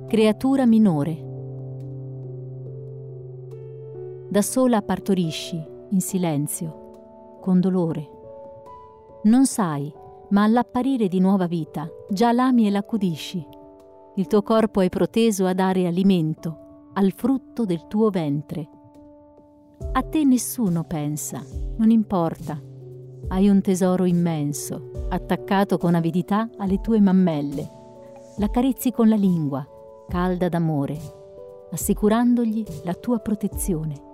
creatura minore. Da sola partorisci, in silenzio, con dolore. Non sai, ma all'apparire di nuova vita già l'ami e l'accudisci. Il tuo corpo è proteso a dare alimento al frutto del tuo ventre. A te nessuno pensa, non importa. Hai un tesoro immenso, attaccato con avidità alle tue mammelle. La carezzi con la lingua, calda d'amore, assicurandogli la tua protezione.